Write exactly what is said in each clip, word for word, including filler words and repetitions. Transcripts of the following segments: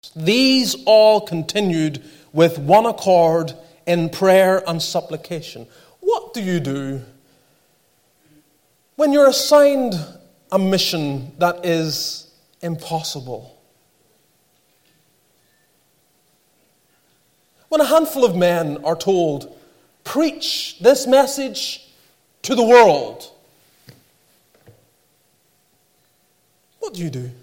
These all continued with one accord in prayer and supplication. What do you do when you're assigned a mission that is impossible? When a handful of men are told, preach this message to the world, what do you do?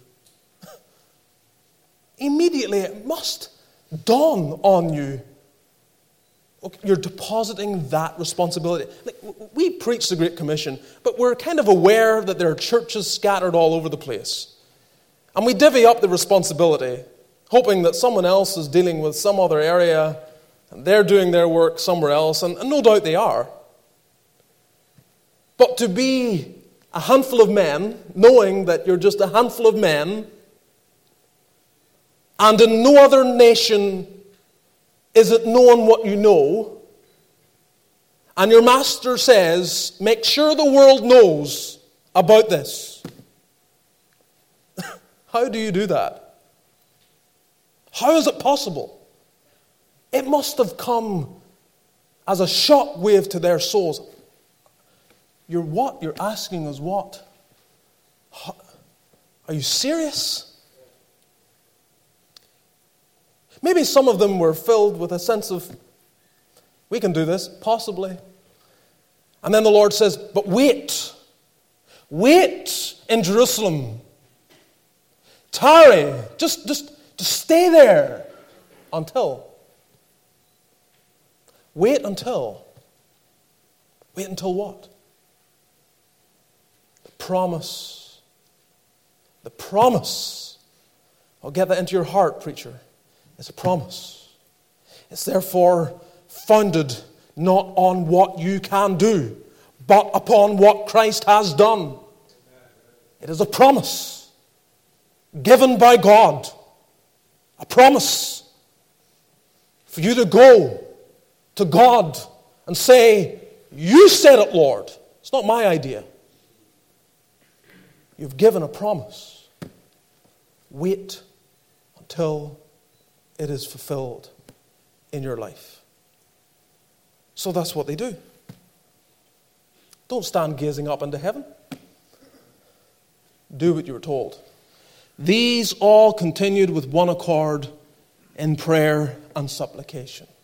Immediately it must dawn on you. Okay, you're depositing that responsibility. Like, we preach the Great Commission, but we're kind of aware that there are churches scattered all over the place. And we divvy up the responsibility, hoping that someone else is dealing with some other area, and they're doing their work somewhere else, and, and no doubt they are. But to be a handful of men, knowing that you're just a handful of men, and in no other nation is it known what you know, and your master says, make sure the world knows about this. How do you do that? How is it possible? It must have come as a shock wave to their souls. You're what? You're asking us what? Are you serious? Maybe some of them were filled with a sense of, we can do this, possibly. And then the Lord says, but wait. Wait in Jerusalem. Tarry. Just, just, just stay there until. Wait until. Wait until what? The promise. The promise. I'll get that into your heart, preacher. It's a promise. It's therefore founded not on what you can do, but upon what Christ has done. It is a promise given by God. A promise for you to go to God and say, you said it, Lord. It's not my idea. You've given a promise. Wait until it is fulfilled in your life. So that's what they do. Don't stand gazing up into heaven. Do what you were told. These all continued with one accord in prayer and supplication.